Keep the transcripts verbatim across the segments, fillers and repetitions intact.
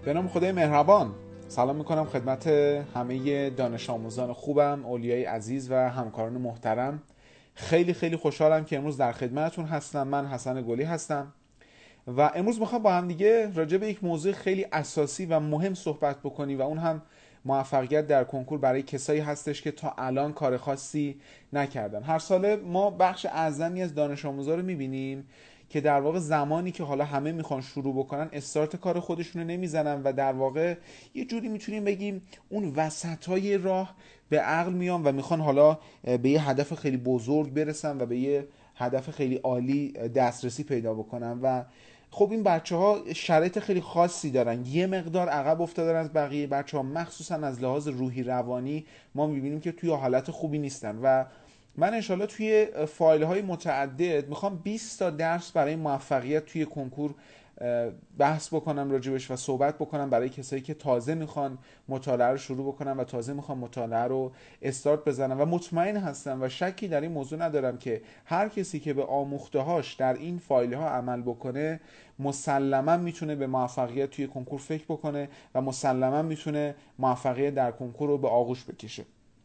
به نام خدای مهربان. سلام میکنم خدمت همه دانش آموزان خوبم، اولیای عزیز و همکاران محترم. خیلی خیلی خوشحالم که امروز در خدمتتون هستم. من حسن گلی هستم و امروز میخوام با هم دیگه راجع به یک موضوع خیلی اساسی و مهم صحبت بکنیم و اون هم موفقیت در کنکور برای کسایی هستش که تا الان کار خاصی نکردن. هر ساله ما بخش اعظمی از دانش آموزا رو میبینیم که در واقع زمانی که حالا همه میخوان شروع بکنن استارت کار خودشونو نمیزنن و در واقع یه جوری میتونیم بگیم اون وسطای راه به عقل میان و میخوان حالا به یه هدف خیلی بزرگ برسن و به یه هدف خیلی عالی دسترسی پیدا بکنن و خب این بچه ها شرایط خیلی خاصی دارن، یه مقدار عقب افتادن از بقیه بچه ها، مخصوصا از لحاظ روحی روانی ما میبینیم که توی حالت خوبی نیستن و من انشالله توی فایل های متعدد میخوام بیست تا درس برای موفقیت توی کنکور بحث بکنم راجبش و صحبت بکنم برای کسایی که تازه میخوان مطالعه رو شروع بکنن و تازه میخوان مطالعه رو استارت بزنن و مطمئن هستم و شکی در این موضوع ندارم که هر کسی که به آموخته هاش در این فایل ها عمل بکنه مسلما میتونه به موفقیت توی کنکور فکر بکنه و مسلما میتونه موفقیت در کنکور رو به آغوش بکشه.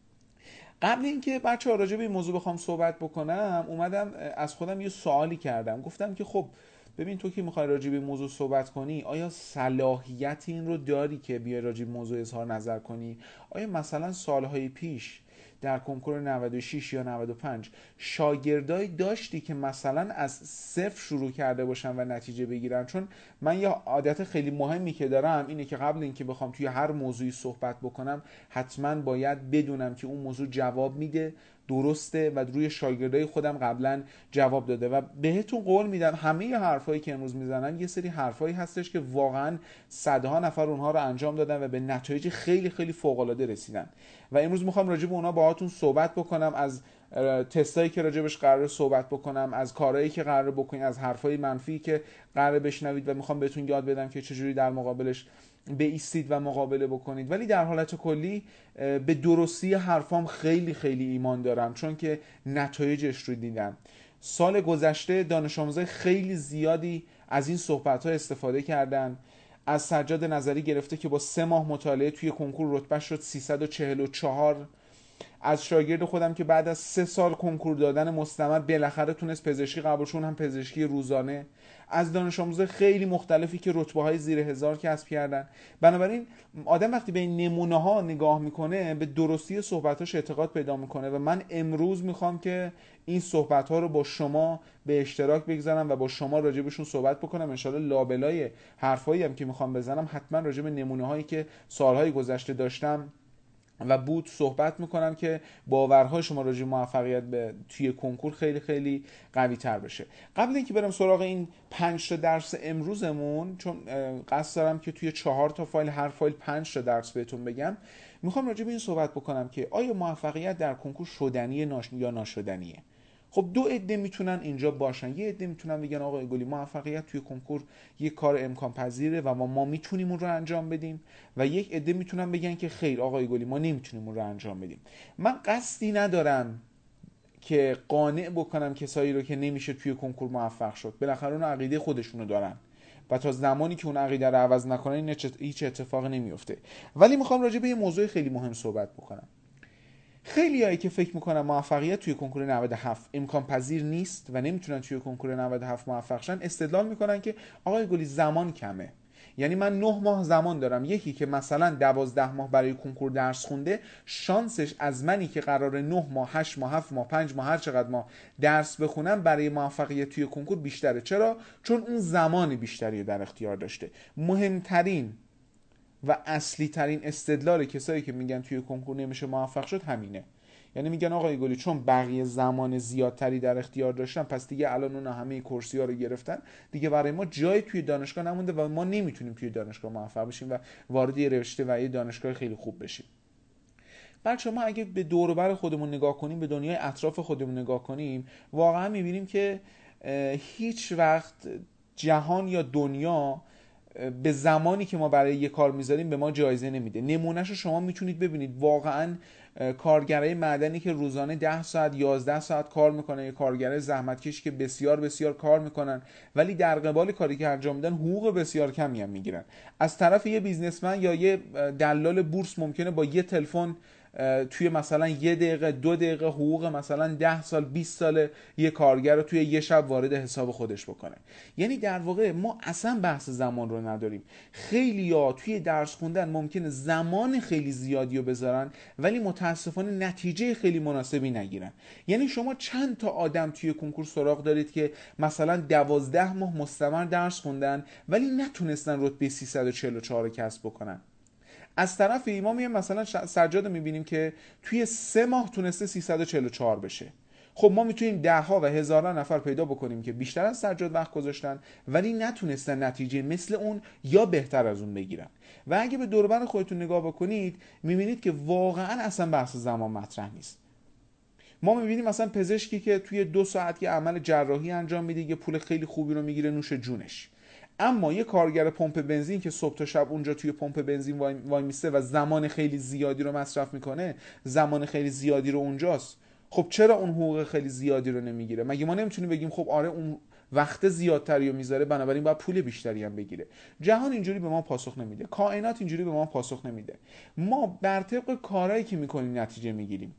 قبل اینکه بچه ها راجع به این موضوع بخوام صحبت بکنم اومدم از خودم یه سوالی کردم. گفتم که خب ببین تو که میخوای راجع به این موضوع صحبت کنی، آیا صلاحیت این رو داری که بیای راجع به موضوع اظهار نظر کنی؟ آیا مثلا سالهای پیش در کنکور نود و شش یا نود و پنج شاگردایی داشتی که مثلا از صفر شروع کرده باشن و نتیجه بگیرن؟ چون من یه عادت خیلی مهمی که دارم اینه که قبل اینکه بخوام توی هر موضوعی صحبت بکنم حتما باید بدونم که اون موضوع جواب میده، درسته و روی شاگردای خودم قبلا جواب داده و بهتون قول میدم همه حرفایی که امروز میزنن یه سری حرفایی هستش که واقعا صدها نفر اونها رو انجام دادن و به نتایج خیلی خیلی فوق العاده رسیدن و امروز میخوام راجع به اونها باهاتون صحبت بکنم، از تستایی که راجبش قراره صحبت بکنم، از کارهایی که قراره بکنید، از حرفای منفی که قراره بشنوید و میخوام بهتون یاد بدم که چجوری در مقابلش بایستید و مقابله بکنید. ولی در حالت کلی به درستی حرفام خیلی خیلی ایمان دارم چون که نتایجش رو دیدم. سال گذشته دانش آموزای خیلی زیادی از این صحبت‌ها استفاده کردن. از سجاد نظری گرفته که با سه ماه مطالعه توی کنکور رتبه شد سیصد و چهل و چهار. از شاگرد خودم که بعد از سه سال کنکور دادن مستمر بالاخره تونست پزشکی قبول شه، هم پزشکی روزانه. از دانش آموزای خیلی مختلفی که رتبه های زیر هزار کسب کردن. بنابراین آدم وقتی به این نمونه ها نگاه میکنه به درستی صحبتاش اعتقاد پیدا میکنه و من امروز میخوام که این صحبت ها رو با شما به اشتراک بگذارم و با شما راجبشون صحبت بکنم. انشالله لابلای حرفایی هم که میخوام بزنم حتما راجب نمونه هایی که سالهای گذشته داشتم و بود صحبت میکنم که باورهای شما راجع به موفقیت به توی کنکور خیلی خیلی قوی تر بشه. قبل اینکه برم سراغ این پنج تا درس امروزمون، چون قصد دارم که توی چهار تا فایل هر فایل پنج تا درس بهتون بگم، میخوام راجع به این صحبت بکنم که آیا موفقیت در کنکور شدنیه ناش... یا ناشدنیه. خب دو عده میتونن اینجا باشن. یه عده میتونن بگن آقای گلی موفقیت توی کنکور یه کار امکان پذیره و ما, ما میتونیم اون رو انجام بدیم و یک عده میتونن بگن که خیر آقای گلی ما نمیتونیم اون رو انجام بدیم. من قصدی ندارم که قانع بکنم کسایی رو که نمیشه توی کنکور موفق شد. بالاخره اون عقیده خودشونو دارن و تا زمانی که اون عقیده رو عوض نکنن هیچ اتفاقی نمیفته. ولی میخوام راجع به یه موضوع خیلی مهم صحبت بکنم. خیلی هایی که فکر میکنن موفقیت توی کنکور نود و هفت امکان پذیر نیست و نمیتونن توی کنکور نود و هفت موفق شن، استدلال میکنن که آقای گلی زمان کمه. یعنی من نه ماه زمان دارم، یکی که مثلا دوازده ماه برای کنکور درس خونده شانسش از منی که قراره نه ماه، هشت ماه، هفت ماه، پنج ماه هر چقدر ماه درس بخونم برای موفقیت توی کنکور بیشتره. چرا؟ چون اون زمان بیشتری در اختیار داشته. مهمترین و اصلی ترین استدلال کسایی که میگن توی کنکور نمیشه موفق شد همینه. یعنی میگن آقای گلی چون بقیه زمان زیادتری در اختیار داشتن پس دیگه الان اون همه کرسی ها رو گرفتن، دیگه برای ما جای توی دانشگاه نمونده و ما نمیتونیم توی دانشگاه موفق بشیم و وارد یه رشته و یه دانشگاه خیلی خوب بشیم. بچه ما اگه به دور و بر خودمون نگاه کنیم، به دنیای اطراف خودمون نگاه کنیم، واقعا میبینیم که هیچ وقت جهان یا دنیا به زمانی که ما برای یه کار میذاریم به ما جایزه نمیده. نمونهشو شما میتونید ببینید. واقعا کارگرای معدنی که روزانه ده ساعت یازده ساعت کار میکنن، یا کارگرای زحمتکش که بسیار بسیار کار میکنن ولی در قبال کاری که انجام میدن حقوق بسیار کمی هم میگیرن. از طرف یه بیزنسمن یا یه دلال بورس ممکنه با یه تلفن توی مثلا یه دقیقه دو دقیقه حقوق مثلا ده سال بیست سال یه کارگر رو توی یه شب وارد حساب خودش بکنه. یعنی در واقع ما اصلا بحث زمان رو نداریم. خیلی‌ها توی درس خوندن ممکنه زمان خیلی زیادی رو بذارن ولی متاسفانه نتیجه خیلی مناسبی نگیرن. یعنی شما چند تا آدم توی کنکور سراغ دارید که مثلا دوازده ماه مستمر درس خوندن ولی نتونستن رتبه سیصد و چهل و چهار کسب بکنن. از طرف ما میایم مثلا سجاد میبینیم که توی سه ماه تونسته سیصد و چهل و چهار بشه. خب ما میتونیم ده ها و هزاران نفر پیدا بکنیم که بیشتر از سجاد وقت گذاشتن ولی نتونستن نتیجه مثل اون یا بهتر از اون بگیرن. و اگه به دور و بر خودتون نگاه بکنید میبینید که واقعا اصلا بحث زمان مطرح نیست. ما میبینیم مثلا پزشکی که توی دو ساعت یه عمل جراحی انجام میده یه پول خیلی خوبی رو میگیره نوش جونش. اما یه کارگر پمپ بنزین که صبح تا شب اونجا توی پمپ بنزین وای, وای میسته و زمان خیلی زیادی رو مصرف میکنه، زمان خیلی زیادی رو اونجاست، خب چرا اون حقوق خیلی زیادی رو نمیگیره؟ مگه ما نمیتونیم بگیم خب آره اون وقت زیادتری رو میذاره بنابراین باید پول بیشتری هم بگیره؟ جهان اینجوری به ما پاسخ نمیده، کائنات اینجوری به ما پاسخ نمیده. ما بر طبق کارهایی که میکنیم نتیجه میگیریم.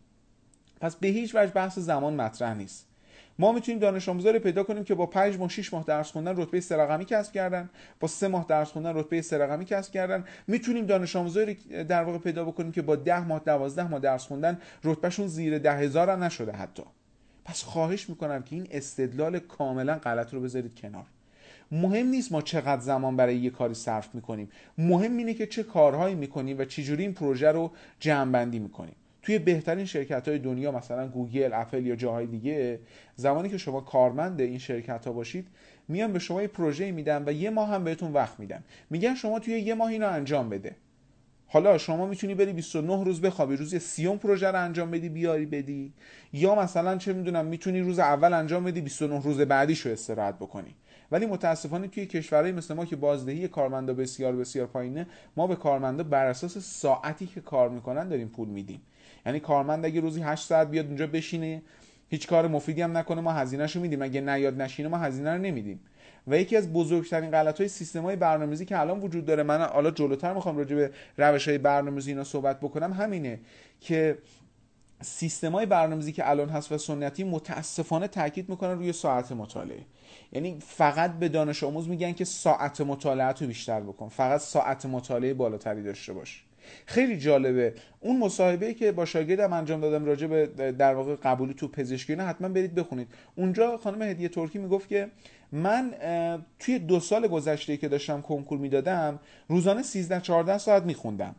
پس به هیچ وجه بحث زمان مطرح نیست. ما میتونیم دانش آموزا رو پیدا کنیم که با پنج ماه شش ماه درس خوندن رتبه سه رقمی کسب کردن، با سه ماه درس خوندن رتبه سه رقمی کسب کردن. میتونیم دانش آموزا رو در واقع پیدا بکنیم که با ده ماه دوازده ماه درس خوندن رتبهشون زیر ده هزار هم نشده حتی. پس خواهش میکنم که این استدلال کاملا غلط رو بذارید کنار. مهم نیست ما چقدر زمان برای یه کاری صرف میکنیم، مهم اینه که چه کارهایی میکنیم و چجوری این پروژه رو جمع‌بندی میکنیم. توی بهترین شرکت‌های دنیا مثلا گوگل، اپل یا جاهای دیگه، زمانی که شما کارمند این شرکت‌ها باشید میان به شما یه پروژه میدن و یه ماه هم بهتون وقت میدن، میگن شما توی یه ماه اینو انجام بده. حالا شما میتونی بری بیست و نه روز بخوابی، روز سیوم پروژه رو انجام بدی بیاری بدی، یا مثلا چه میدونم میتونی روز اول انجام بدی بیست و نه روز بعدیشو استراحت بکنی. ولی متاسفانه توی کشورهای مثل ما که بازدهی کارمندا بسیار بسیار پایینه، ما به کارمندا بر اساس ساعتی که کار میکنن داریم پول میدیم. یعنی کارمند اگه روزی هشت ساعت بیاد اونجا بشینه هیچ کار مفیدی هم نکنه ما هزینه‌شو میدیم، اگه نیاد نشینه ما هزینه رو نمیدیم. و یکی از بزرگترین غلط‌های سیستم‌های برنامه‌ریزی که الان وجود داره، من حالا جلوتر میخوام راجع به روش‌های برنامه‌ریزی اینا صحبت بکنم، همینه که سیستم‌های برنامه‌ریزی که الان هست و سنتی متاسفانه تاکید میکنن روی ساعت مطالعه. یعنی فقط به دانش آموز میگن که ساعت مطالعه رو بیشتر بکن، فقط ساعت مطالعه بالاتری داشته باش. خیلی جالبه اون مصاحبه‌ای که با شاگردم انجام دادم راجع به در واقع قبولی تو پزشکی، نه حتما برید بخونید. اونجا خانم هدیه ترکی میگفت که من توی دو سال گذشته که داشتم کنکور میدادم روزانه سیزده چهارده ساعت میخوندم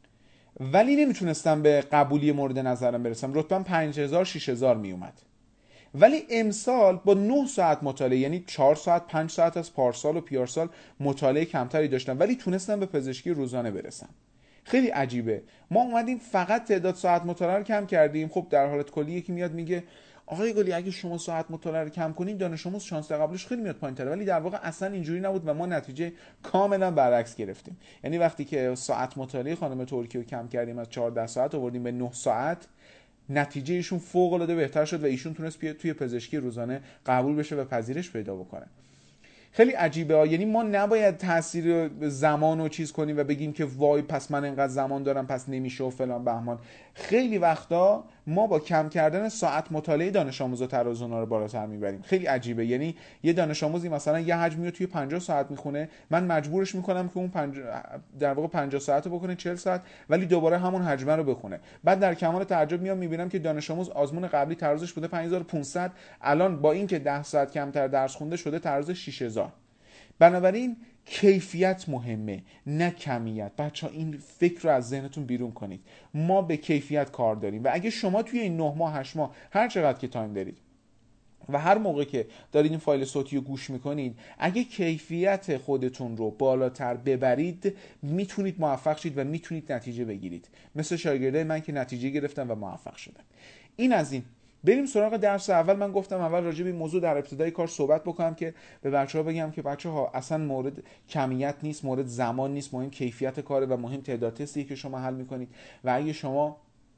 ولی نمیتونستم به قبولی مورد نظرم برسم، رتبه‌ام پنج هزار شش هزار میومد. ولی امسال با نه ساعت مطالعه، یعنی چهار ساعت پنج ساعت از پارسال و پیارسال مطالعه کمتری داشتم ولی تونستم به پزشکی روزانه برسم. خیلی عجیبه، ما اومدیم فقط تعداد ساعت مطالعه رو کم کردیم. خب در حالت کلی یکی میاد میگه آقای گلی اگه شما ساعت مطالعه رو کم کنید دانش آموز شانس قبولش خیلی میاد پایین‌تر، ولی در واقع اصلا اینجوری نبود و ما نتیجه کاملا برعکس گرفتیم. یعنی وقتی که ساعت مطالعه خانم ترکی رو کم کردیم از چهارده ساعت آوردیم به نه ساعت، نتیجه ایشون فوق العاده بهتر شد و ایشون تونست توی پزشکی روزانه قبول بشه و پذیرش پیدا بکنه. خیلی عجیبه ها. یعنی ما نباید تاثیر زمان رو چیز کنیم و بگیم که وای پس من اینقدر زمان دارم پس نمیشه و فلان بهمان. خیلی وقتا ما با کم کردن ساعت مطالعه دانش آموزا ترازونا رو بالاتر میبریم. خیلی عجیبه. یعنی یه دانش آموزی مثلا یه حجمی رو توی پنجاه ساعت میخونه، من مجبورش میکنم که اون پنجاه در واقع پنجاه ساعت رو بکنه چهل ساعت ولی دوباره همون حجم رو بخونه. بعد در کمال تعجب میام میبینم که دانش آموز آزمون قبلی ترازش بوده پنج هزار و پانصد، الان با اینکه ده ساعت کمتر درس خونده شده تراز شش هزار. بنابراین کیفیت مهمه نه کمیت. بچه ها این فکر رو از ذهنتون بیرون کنید. ما به کیفیت کار داریم و اگه شما توی این نه ماه هشت ماه هر چقدر که تایم دارید و هر موقع که دارید این فایل صوتی رو گوش میکنید اگه کیفیت خودتون رو بالاتر ببرید میتونید موفق شید و میتونید نتیجه بگیرید، مثل شاگردای من که نتیجه گرفتن و موفق شدن. این از این. بریم سراغ درس اول. من گفتم اول راجع به این موضوع در ابتدای کار صحبت بکنم که به بچه‌ها بگم که بچه‌ها اصلا مورد کمیت نیست، مورد زمان نیست، مهم کیفیت کاره و مهم تعداد تستی که شما حل میکنید. و اگه شما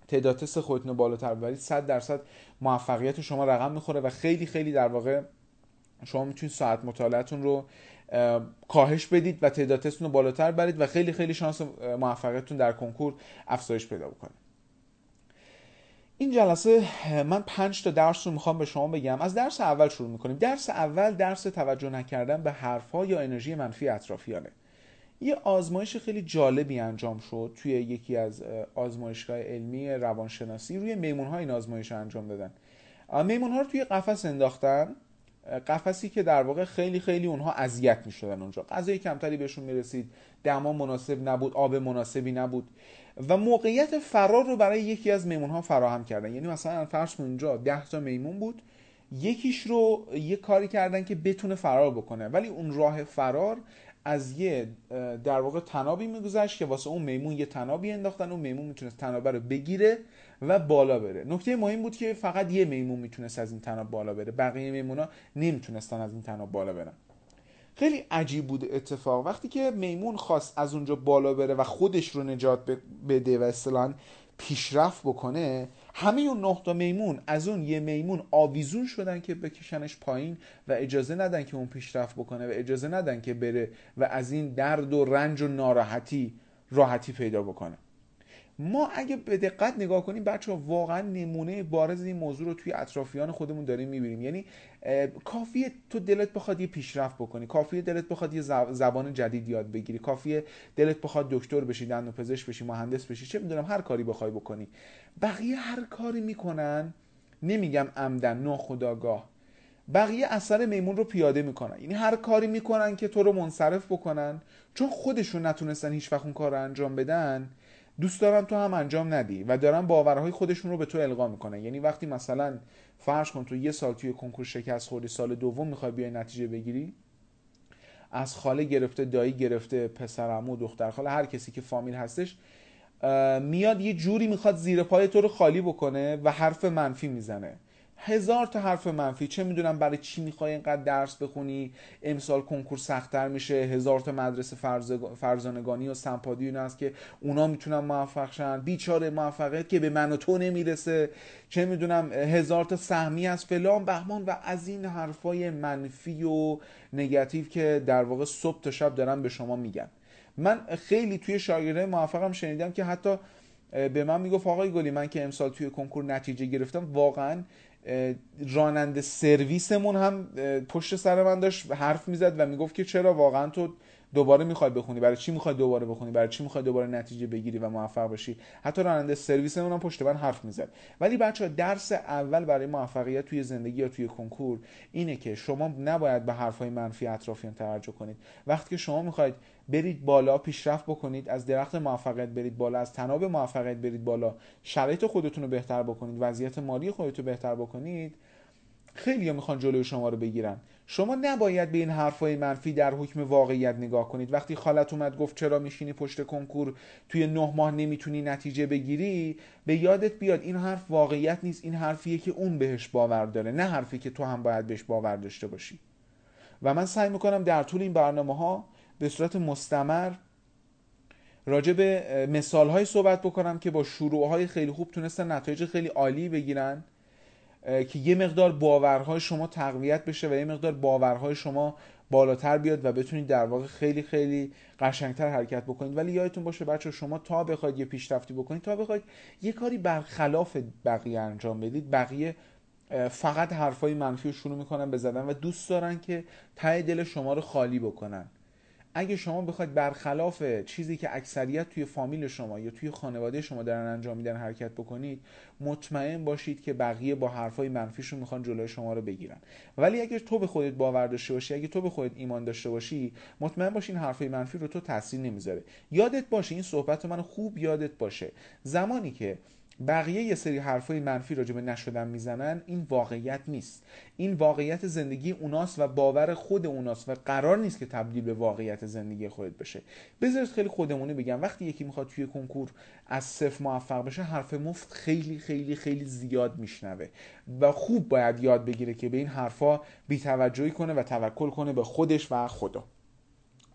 تعداد تست خودتون رو بالاتر ببرید، صد درصد موفقیت شما رقم میخوره و خیلی خیلی در واقع شما میتونید ساعت مطالعه‌تون رو کاهش بدید و تعداد تستتون رو بالاتر برید و خیلی خیلی شانس موفقیتتون در کنکور افزایش پیدا بکنه. این جلسه من پنج تا درس رو میخوام به شما بگم. از درس اول شروع میکنیم. درس اول درس توجه نکردن به حرف‌ها یا انرژی منفی اطرافیانه. یه آزمایش خیلی جالبی انجام شد توی یکی از آزمایشگاه علمی روانشناسی. روی میمون‌ها این آزمایش رو انجام دادن. میمون‌ها رو توی قفس انداختن، قفسی که در واقع خیلی خیلی اونها اذیت می‌شدن اونجا. غذای کمتری بهشون میرسید، دما مناسب نبود، آب مناسبی نبود و موقعیت فرار رو برای یکی از میمون‌ها فراهم کردن. یعنی مثلا فرض کن اونجا ده تا میمون بود، یکیش رو یه کاری کردن که بتونه فرار بکنه، ولی اون راه فرار از یه در واقع تنابی میگذشت که واسه اون میمون یه تنابی انداختن، اون میمون میتونست تنابه رو بگیره و بالا بره. نکته مهم بود که فقط یه میمون میتونست از این تناب بالا بره، بقیه میمونا نمیتونستن از این تناب بالا برن. خیلی عجیب بود اتفاق. وقتی که میمون خواست از اونجا بالا بره و خودش رو نجات بده و اصطلاحاً پیشرفت بکنه، همه اون نه تا میمون از اون یه میمون آویزون شدن که بکشنش پایین و اجازه ندن که اون پیشرفت بکنه و اجازه ندن که بره و از این درد و رنج و ناراحتی راحتی پیدا بکنه. ما اگه به دقت نگاه کنیم بچه‌ها، واقعا نمونه بارز این موضوع رو توی اطرافیان خودمون داریم می‌بینیم. یعنی کافیه تو دلت بخواد یه پیشرفت بکنی، کافیه دلت بخواد یه زبان جدید یاد بگیری، کافیه دلت بخواد دکتر بشی، دندونپزشک بشی، مهندس بشی، چه می‌دونم هر کاری بخوای بکنی، بقیه هر کاری میکنن، نمیگم عمدن، ناخودآگاه، بقیه اثر میمون رو پیاده میکنن. یعنی هر کاری میکنن که تو رو منصرف بکنن، چون خودشون نتونستن هیچ وقت اون کار رو انجام بدن، دوست دارن تو هم انجام ندی و دارن باورهای خودشون رو به تو القا میکنن. یعنی وقتی مثلا فرض کن تو یه سال توی کنکور شکست خوردی، سال دوم میخوای بیای نتیجه بگیری، از خاله گرفته، دایی گرفته، پسر عمو، دختر خاله، هر کسی که فامیل هستش میاد یه جوری میخواد زیر پای تو رو خالی بکنه و حرف منفی میزنه. هزار تا حرف منفی، چه میدونم برای چی میخوای اینقدر درس بخونی، امسال کنکور سخت‌تر میشه، هزار تا مدرسه فرز... فرزانگانی و سمپادی اینا هست که اونا میتونن موفق شن، بیچاره موفقیت که به من و تو نمیرسه، چه میدونم هزار تا سهمی از فلان بهمان و از این حرفای منفی و نگاتیو که در واقع صبح تا شب دارن به شما میگن. من خیلی توی شاگردای موفقم شنیدم که حتی به من میگفت آقای گلی، من که امسال توی کنکور نتیجه گرفتم، واقعا راننده سرویسمون هم پشت سر من داشت حرف میزد و میگفت که چرا واقعا تو دوباره میخوای بخونی، برای چی میخوای دوباره بخونی، برای چی میخوای دوباره نتیجه بگیری و موفق بشی. حتی راننده سرویسمون هم پشت من حرف میزد. ولی بچه‌ها درس اول برای موفقیت توی زندگی یا توی کنکور اینه که شما نباید به حرفای منفی اطرافیان توجه کنید. وقتی که شما میخواید برید بالا، پیشرفت بکنید، از درخت موفقیت برید بالا، از تناب موفقیت برید بالا، شرایط خودتون رو بهتر بکنید، وضعیت مالی خودتون رو بهتر بکنید، خیلی‌ها میخوان جلوی شما رو بگیرن. شما نباید به این حرفای منفی در حکم واقعیت نگاه کنید. وقتی خالت اومد گفت چرا میشینی پشت کنکور توی نه ماه نمیتونی نتیجه بگیری، به یادت بیاد این حرف واقعیت نیست، این حرفیه که اون بهش باور داره، نه حرفی که تو هم باید بهش باور داشته باشی. و من سعی میکنم در طول این برنامه‌ها به صورت مستمر راجع به مثال‌های صحبت بکنم که با شروع‌های خیلی خوب تونستن نتایج خیلی عالی بگیرن، که یه مقدار باورهای شما تقویت بشه و یه مقدار باورهای شما بالاتر بیاد و بتونید در واقع خیلی خیلی قشنگتر حرکت بکنید. ولی یادتون باشه بچه، شما تا بخواید یه پیشرفتی بکنید، تا بخواید یه کاری برخلاف بقیه انجام بدید، بقیه فقط حرفای منفی رو شروع میکنن به زدن و دوست دارن که ته دل شما رو خالی بکنن. اگه شما بخواید برخلاف چیزی که اکثریت توی فامیل شما یا توی خانواده شما دارن انجام میدن حرکت بکنید، مطمئن باشید که بقیه با حرفای منفیشون میخوان جلوی شما رو بگیرن. ولی اگه تو به خودت باور داشته باشی، اگه تو به خودت ایمان داشته باشی، مطمئن باش این حرفای منفی رو تو تاثیر نمیذاره. یادت باشه، این صحبت منو خوب یادت باشه، زمانی که بقیه یه سری حرفای منفی راجع به نشدن میزنن، این واقعیت نیست، این واقعیت زندگی اوناست و باور خود اوناست و قرار نیست که تبدیل به واقعیت زندگی خودت بشه. بذارید خیلی خودمونی بگم، وقتی یکی میخواد توی کنکور از صفر موفق بشه، حرف مفت خیلی خیلی خیلی زیاد میشنوه و خوب باید یاد بگیره که به این حرفا بی‌توجهی کنه و توکل کنه به خودش و خدا.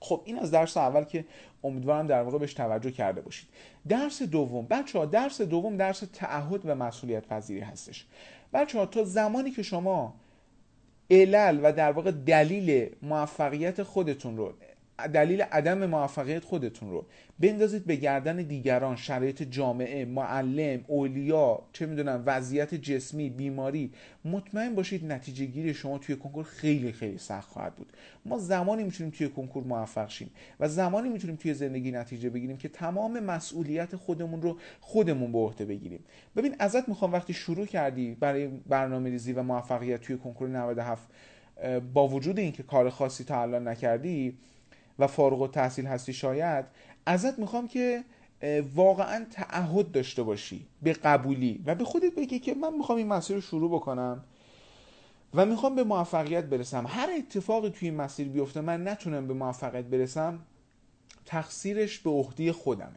خب این از درس اول که امیدوارم در واقع بهش توجه کرده باشید. درس دوم بچه‌ها، درس دوم درس تعهد و مسئولیت پذیری هستش. بچه‌ها تا زمانی که شما علل و در واقع دلیل موفقیت خودتون رو، دلیل عدم موفقیت خودتون رو بندازید به گردن دیگران، شرایط جامعه، معلم، اولیا، چه میدونم وضعیت جسمی، بیماری، مطمئن باشید نتیجه گیری شما توی کنکور خیلی خیلی سخت خواهد بود. ما زمانی میتونیم توی کنکور موفق شیم و زمانی میتونیم توی زندگی نتیجه بگیریم که تمام مسئولیت خودمون رو خودمون به عهده بگیریم. ببین ازت میخوام وقتی شروع کردی برای برنامه‌ریزی و موفقیت توی کنکور نود و هفت، با وجود اینکه کار خاصی تا الان نکردی و فارغ التحصیل هستی، شاید ازت میخوام که واقعا تعهد داشته باشی به قبولی و به خودت بگی که من میخوام این مسیر رو شروع بکنم و میخوام به موفقیت برسم. هر اتفاقی توی این مسیر بیفته من نتونم به موفقیت برسم، تقصیرش به عهده خودمه.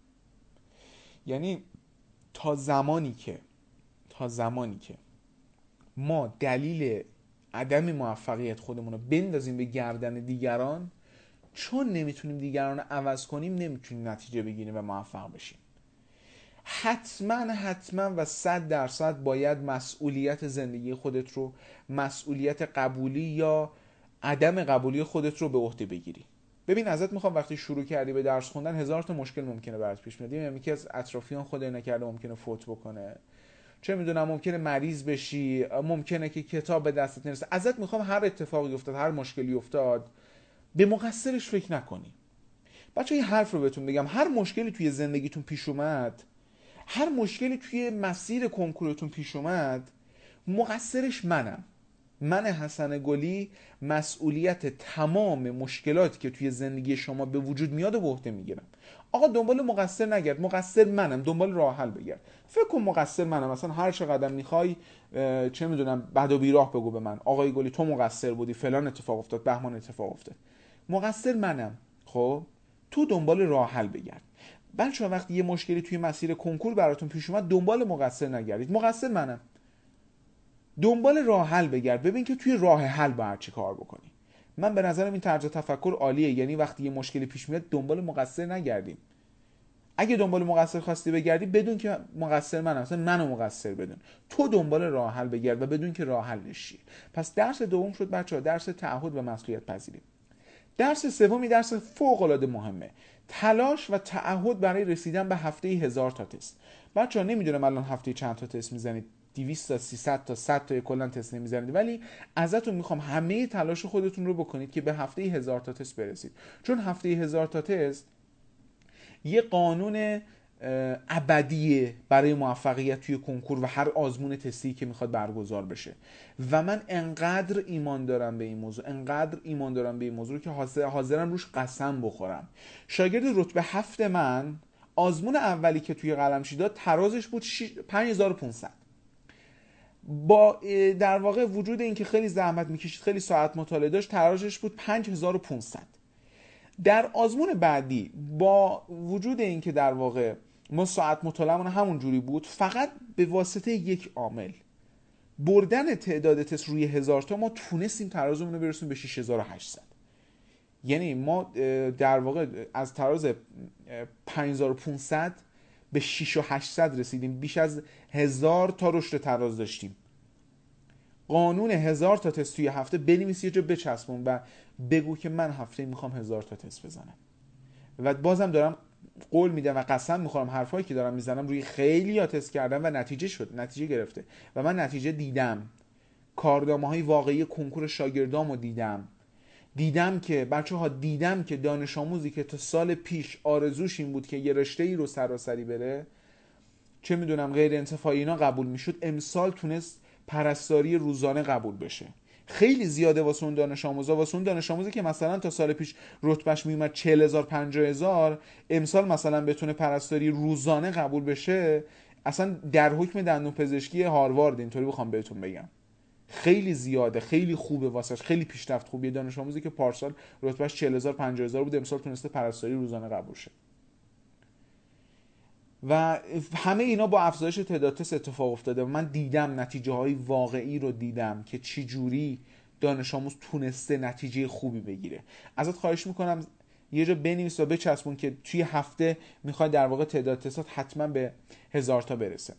یعنی تا زمانی که تا زمانی که ما دلیل عدم موفقیت خودمون رو بندازیم به گردن دیگران، چون نمیتونیم دیگران رو عوض کنیم نمیتونیم نتیجه بگیریم و موفق بشیم. حتما حتما و صد درصد باید مسئولیت زندگی خودت رو، مسئولیت قبولی یا عدم قبولی خودت رو به عهده بگیری. ببین ازت میخوام وقتی شروع کردی به درس خوندن هزار تا مشکل ممکنه برات پیش بیاد. یعنی یکی از اطرافیان خدای نکرده ممکنه فوت بکنه، چه میدونم ممکنه مریض بشی، ممکنه که کتاب به دستت نرسه. ازت میخوام هر اتفاقی افتاد، هر مشکلی افتاد، به مقصرش فکر نکنی. بچه یه حرف رو بهتون بگم، هر مشکلی توی زندگیتون پیش اومد، هر مشکلی توی مسیر کنکورتون پیش اومد، مقصرش منم. من حسن گلی مسئولیت تمام مشکلاتی که توی زندگی شما به وجود میاد و به عهده میگیرم. آقا دنبال مقصر نگرد، مقصر منم، دنبال راه حل بگرد. فکر کن مقصر منم، مثلا هر چقدر میخوای چه میدونم بد و بیراه بگو به من، آقای گلی تو مقصر بودی، فلان اتفاق افتاد، بهمان اتفاق افتاد. مقصر منم. خب تو دنبال راه حل بگرد. بچه‌ها وقتی یه مشکلی توی مسیر کنکور براتون پیش اومد، دنبال مقصر نگردید، مقصر منم، دنبال راه حل بگرد. ببین که توی راه حل باید چی کار بکنی. من به نظرم این طرز تفکر عالیه. یعنی وقتی یه مشکلی پیش میاد دنبال مقصر نگردیم. اگه دنبال مقصر خواستی بگردی، بدون که مقصر منم، مثلا منو مقصر بدون، تو دنبال راه حل بگرد و بدون که راه حلش چیه. پس درس دوم شد بچه‌ها درس تعهد و مسئولیت پذیری. درس سومی درس فوق العاده مهمه، تلاش و تعهد برای رسیدن به هفته هزار تا تست. بچه‌ها نمیدونم الان هفته چند تا تست میزنید، دویست تا سیصد تا صد تا کلا تست نمیزنید، ولی ازتون میخوام همه تلاش خودتون رو بکنید که به هفته هزار تا تست برسید. چون هفته هزار تا تست یه قانون ابدیه برای موفقیت توی کنکور و هر آزمون تستی که میخواد برگزار بشه. و من انقدر ایمان دارم به این موضوع، انقدر ایمان دارم به این موضوع که حاضرم روش قسم بخورم. شاگرد رتبه هفت من آزمون اولی که توی قلمچی داد ترازش بود پنج هزار و پانصد. با در واقع وجود این که خیلی زحمت میکشید، خیلی ساعت مطالعه داشت، ترازش بود پنج هزار و پانصد. در آزمون بعدی با وجود این که در واقع ما ساعت مطالعه‌مون همون جوری بود، فقط به واسطه یک عامل، بردن تعداد تست روی هزار تا، ما تونستیم ترازمون رو برسونیم به شش هزار و هشتصد. یعنی ما در واقع از تراز پنج هزار و پانصد به شش هزار و هشتصد رسیدیم. بیش از هزار تا رشد تراز داشتیم. قانون هزار تا تست توی هفته بنویس یه جا بچسبون و بگو که من هفته میخوام هزار تا تست بزنم. و بازم دارم قول میدم و قسم میخورم حرفایی که دارم میزنم روی خیلی ها تست کردم و نتیجه شد، نتیجه گرفته و من نتیجه دیدم. کارنامه‌های واقعی کنکور شاگردامو دیدم. دیدم که بچه‌ها دیدم که دانش آموزی که تا سال پیش آرزوش این بود که یه رشته‌ای رو سراسری بره، چه میدونم غیر انتفاعی اینا قبول میشد، امسال تونست پرستاری روزانه قبول بشه. خیلی زیاده واسه اون دانش آموزا. واسه اون دانش آموزی که مثلا تا سال پیش رتبهش میومد چهل هزار پنجاه هزار، امسال مثلا بتونه پرستاری روزانه قبول بشه، اصلا در حکم دندون پزشکی هاروارد، اینطوری بخوام بهتون بگم. خیلی زیاده، خیلی خوبه واسش، خیلی پیشرفت خوبیه. دانش آموزی که پارسال رتبهش چهل هزار پنجاه هزار بود، امسال تونسته پرستاری روزانه قبول شه. و همه اینا با افزایش تعداد تست اتفاق افتاده و من دیدم، نتیجه های واقعی رو دیدم که چی جوری دانش آموز تونسته نتیجه خوبی بگیره. ازت خواهش میکنم یه جا بنویس و بچسبون که توی هفته میخوای در واقع تعداد تستات حتما به هزار تا برسه.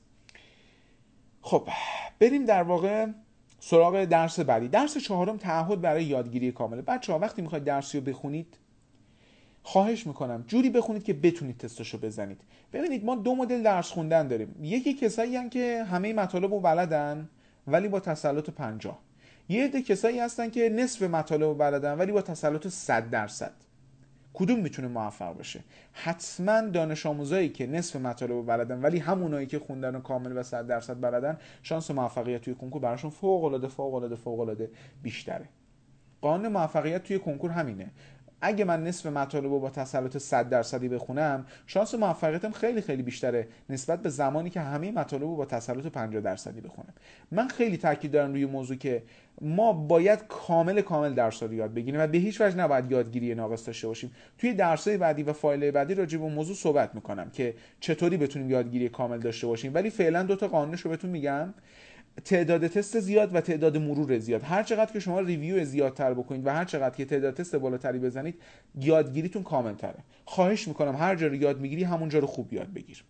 خب بریم در واقع سراغ درس بعدی. درس چهارم تعهد برای یادگیری کامله. بچه‌ها وقتی میخواید درسی رو بخونید خواهش میکنم جوری بخونید که بتونید تستاشو بزنید. ببینید ما دو مدل درس خوندن داریم. یکی کسایی هستن که همه مطالب رو بلدن ولی با تسلط پنجاه. یه عده کسایی هستن که نصف مطالب رو بلدن ولی با تسلط صد درصد. کدوم میتونه موفق باشه؟ حتما دانش آموزایی که نصف مطالب رو بلدن ولی همونایی که خوندن و کامل و صد درصد بلدن شانس موفقیت توی کنکور براشون فوق العاده فوق العاده فوق العاده بیشتره. قانون موفقیت توی کنکور همینه. اگه من نصف مطالب رو با تسلط صد درصدی بخونم شانس موفقیتم خیلی خیلی بیشتره نسبت به زمانی که همه مطالب رو با تسلط پنجاه درصدی بخونم. من خیلی تاکید دارم روی موضوع که ما باید کامل کامل درس رو یاد بگیریم و به هیچ وجه نباید یادگیری ناقص داشته باشیم. توی درس‌های بعدی و فایل بعدی راجع به موضوع صحبت میکنم که چطوری بتونیم یادگیری کامل داشته باشیم، ولی فعلا دو تا قانونش رو بهتون میگم. تعداد تست زیاد و تعداد مرور زیاد. هر چقدر که شما ریویو زیادتر بکنید و هر چقدر که تعداد تست بالاتری بزنید یادگیریتون کامل‌تره. خواهش میکنم هر جا رو یاد میگیری همونجا رو خوب یاد بگیر.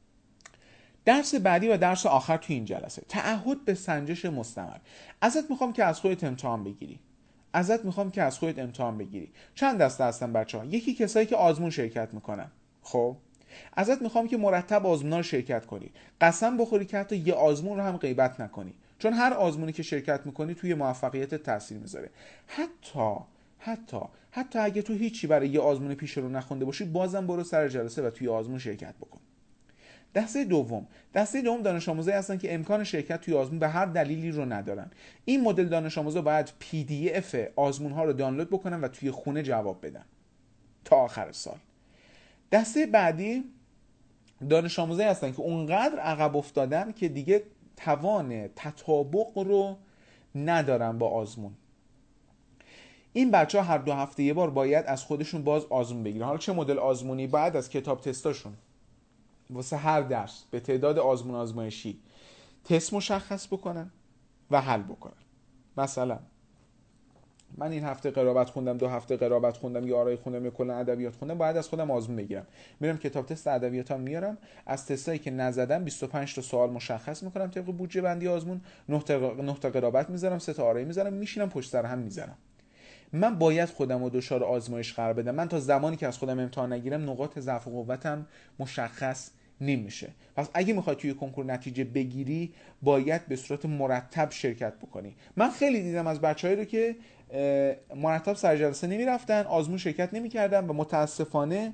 درس بعدی و درس آخر توی این جلسه تعهد به سنجش مستمر. ازت میخوام که از خودت امتحان بگیری. ازت میخوام که از خودت امتحان بگیری. چند دسته هستن بچه‌ها؟ یکی کسایی که آزمون شرکت میکنن. خب ازت میخوام که مرتب آزمونا رو شرکت کنی. قسم بخوری که حتی یه آزمون رو هم غیبت نکنی، چون هر آزمونی که شرکت میکنی توی موفقیت تاثیر میذاره. حتی حتی حتی اگه تو هیچی برای یه آزمون پیش رو نخونده باشی بازم برو سر جلسه و توی آزمون شرکت بکن. دسته دوم دسته دوم دانش آموزایی هستن که امکان شرکت توی آزمون به هر دلیلی رو ندارن. این مدل دانش آموزا باید پی دی اف آزمون ها رو دانلود بکنن و توی خونه جواب بدن تا آخر سال. دسته بعدی دانش آموزایی هستن که اونقدر عقب افتادن که دیگه توان تطابق رو ندارن با آزمون. این بچه ها هر دو هفته یه بار باید از خودشون باز آزمون بگیرن. حالا چه مدل آزمونی؟ بعد از کتاب تستاشون واسه هر درس به تعداد آزمون آزمایشی تست مشخص بکنن و حل بکنن. مثلا من این هفته قرائت خوندم، دو هفته قرائت خوندم، یا آرای خوندم، یا کلا ادبیات خوندم، باید از خودم آزمون بگیرم. میرم کتاب تست ادبیاتام میارم، از تستایی که نزدم بیست و پنج تا سوال مشخص میکنم طبق بودجه بندی آزمون، نه تا قرائت میذارم، سه تا آرای میذارم، میشینم پشت سر هم میذارم. من باید خودم رو دچار آزمایش قرار بدم. من تا زمانی که از خودم امتحان نگیرم نقاط ضعف و قوتم مشخص نمیشه. پس اگه میخوای توی کنکور نتیجه بگیری باید به صورت مرتب شرکت بکنی. من خیلی دیدم از بچه‌هایی رو که مرتب سر جلسه نمیرفتن، آزمون شرکت نمیکردن و متاسفانه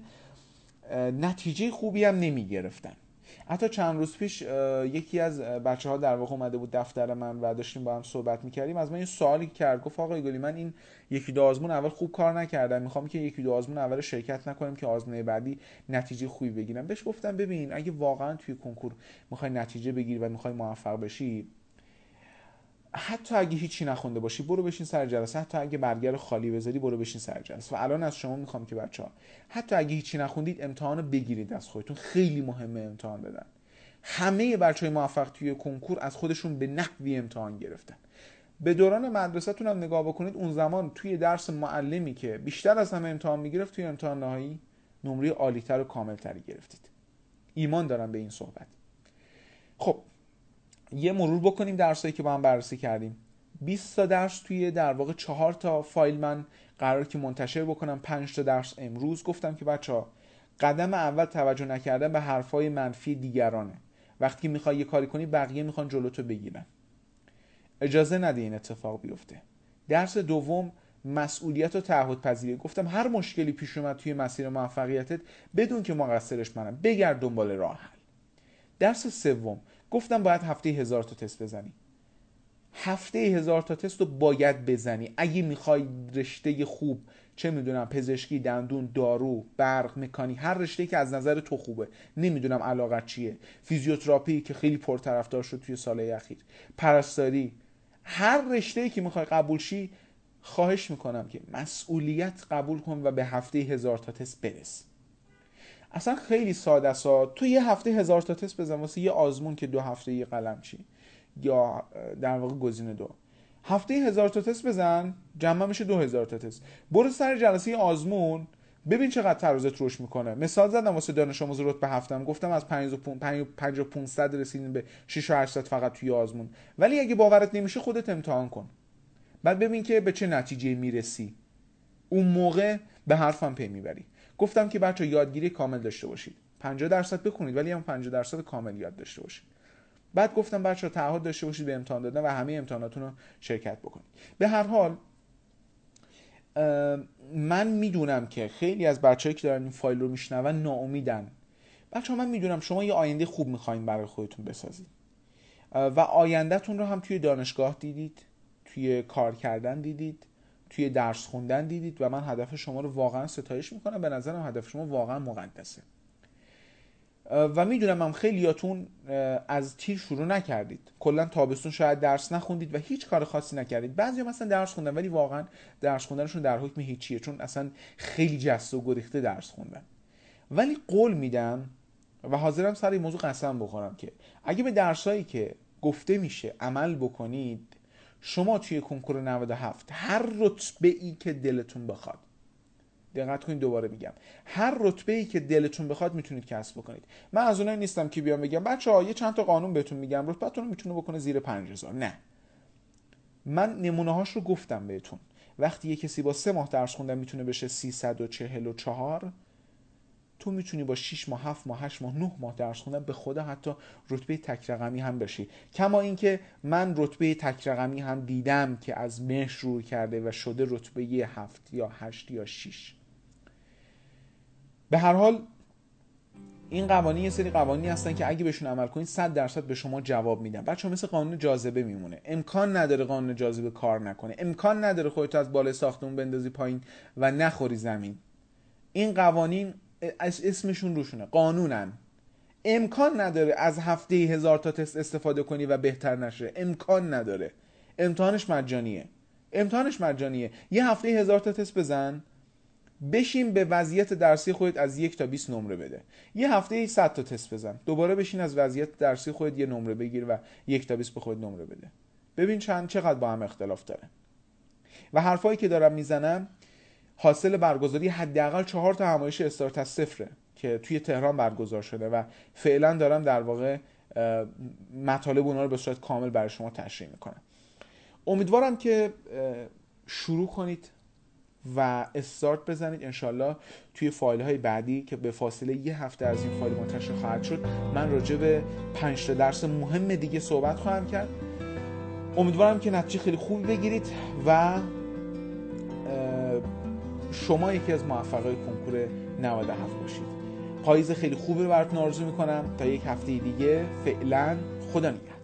نتیجه خوبی هم نمیگرفتن. حتی چند روز پیش یکی از بچه‌ها در واقع اومده بود دفتر من و داشتیم با هم صحبت می‌کردیم. از من یه سوالی کرد، گفت آقای گلی من این یکی دو آزمون اول خوب کار نکردم، میخوام که یکی دو آزمون اول شرکت نکنم که آزمون بعدی نتیجه خوبی بگیرم. بهش گفتم ببین اگه واقعا توی کنکور می‌خوای نتیجه بگیری و می‌خوای موفق بشی، حتی اگه هیچی نخونده باشی برو بشین سر جلسه، حتی اگه برگر خالی بذاری برو بشین سر جلسه. و الان از شما میخوام که بچه‌ها حتی اگه هیچی نخوندید امتحان بگیرید از خودتون. خیلی مهمه امتحان بدن. همه بچه‌های موفق توی کنکور از خودشون به نحوی امتحان گرفتن. به دوران مدرسه‌تون هم نگاه بکنید، اون زمان توی درس معلمی که بیشتر از همه امتحان میگرفت توی امتحان نهایی نمره عالی‌تر و کامل‌تری گرفتید. ایمان دارم به این صحبت. خب یه مرور بکنیم درسایی که با هم بررسی کردیم. بیست تا درس توی در واقع چهار تا فایل من قرار که منتشر بکنم. پنج تا درس امروز. گفتم که بچه‌ها قدم اول توجه نکردن به حرفای منفی دیگرانه. وقتی میخوای یه کاری کنی بقیه میخوان جلوتو بگیرن، اجازه نده این اتفاق بیفته. درس دوم مسئولیت و تعهد پذیری. گفتم هر مشکلی پیش اومد توی مسیر موفقیتت بدون که مقصرش منم، بگرد دنبال راه حل. درس سوم گفتم باید هفته هزار تا تست بزنی. هفته هزار تا تست رو باید بزنی اگه میخوای رشته خوب، چه میدونم پزشکی، دندون، دارو، برق، مکانی، هر رشته‌ای که از نظر تو خوبه، نمیدونم علاقت چیه، فیزیوتراپی که خیلی پرطرفدار شد توی سالهای اخیر، پرستاری، هر رشته‌ای که میخوای قبول شی، خواهش میکنم که مسئولیت قبول کن و به هفته هزار تا تست برس. اصلا خیلی ساده است. تو یه هفته هزار تا تست بزن واسه یه آزمون که دو هفته یه قلم چی، یا در واقع گزینه دو. هفته هزار تا تست بزن، جمع میشه دو هزار تا تست. برو سر جلسه آزمون ببین چقدر ترازت رشد میکنه. مثال زدم واسه دانش آموز رتبه هفتم، گفتم از پنج و پانصد رسیدیم به شش و هشتصد فقط توی آزمون. ولی اگه باورت نمیشه خودت امتحان کن، بعد ببین که به چه نتیجه میرسی. اون موقع به حرفم پی میبری. گفتم که بچه یادگیری کامل داشته باشید، پنجاه درصد بخونید ولی هم پنجاه درصد کامل یاد داشته باشید. بعد گفتم بچه تعهد داشته باشید به امتحان دادن و همه امتحاناتون رو شرکت بکنید. به هر حال من میدونم که خیلی از بچه‌ای که دارن این فایل رو میشنون ناامیدن. بچه‌ها من میدونم شما یه آینده خوب میخواین برای خودتون بسازید و آیندهتون رو هم توی دانشگاه دیدید، توی کار کردن دیدید، توی درس خوندن دیدید و من هدف شما رو واقعا ستایش میکنم. به نظرم هدف شما واقعا مقدسه و میدونم هم خیلیاتون از تیر شروع نکردید، کلا تابستون شاید درس نخوندید و هیچ کار خاصی نکردید. بعضیا مثلا درس خوندن ولی واقعا درس خوندنشون در حکم هیچیه، چون اصلا خیلی جسته و گریخته درس خوندن. ولی قول میدم و حاضرم سر این موضوع قسم بخورم که اگه به درسایی که گفته میشه عمل بکنید، شما توی کنکور نود و هفت هر رتبه ای که دلتون بخواد، دقت کنید دوباره میگم، هر رتبه ای که دلتون بخواد میتونید کسب بکنید. من از اونایی نیستم که بیام بگم بچه‌ها یه چند تا قانون بهتون میگم رتبهتون رو میتونه بکنه زیر پنج هزار. نه، من نمونه هاش رو گفتم بهتون. وقتی یه کسی با سه ماه درس خوندن میتونه بشه سیصد و چهل و چهار، تو میتونی با شش ماه، هفت ماه، هشت ماه، نه ماه درس خوندن به خدا حتی رتبه تک رقمی هم بشی. کما اینکه من رتبه تک رقمی هم دیدم که از مه شروع کرده و شده رتبه هفت یا هشت یا شش. به هر حال این قوانین یه سری قوانینی هستن که اگه بهشون عمل کنید صد درصد به شما جواب میدن. بچه‌ها مثل قانون جاذبه میمونه. امکان نداره قانون جاذبه کار نکنه. امکان نداره خودت از بالای ساختمون بندازی پایین و نخوری زمین. این قوانین اسمشون روشونه، قانونن. امکان نداره از هفته هزار تا تست استفاده کنی و بهتر نشه. امکان نداره. امتحانش مجانیه. امتحانش مجانیه. یه هفته هزار تا تست بزن، بشین به وضعیت درسی خودت از یک تا بیست نمره بده. یه هفته صد تا تست بزن، دوباره بشین از وضعیت درسی خودت یه نمره بگیر و یک تا بیست به خودت نمره بده. ببین چند چقدر با هم اختلاف داره. و حرفایی که دارم میزنم حاصل برگزاری حداقل چهار تا همایش استارت از صفره که توی تهران برگزار شده و فعلا دارم در واقع مطالب اونها رو به صورت کامل برای شما تشریح میکنم. امیدوارم که شروع کنید و استارت بزنید. انشالله توی فایل های بعدی که به فاصله یه هفته از این فایل منتشر خواهد شد من راجع به پنج تا درس مهم دیگه صحبت خواهم کرد. امیدوارم که نتیجه خیلی خوبی بگیرید و شما یکی از موفقای کنکور نود و هفت باشید. پاییز خیلی خوبی رو براتون آرزو میکنم تا یک هفته دیگه. فعلا خدا نگهدار.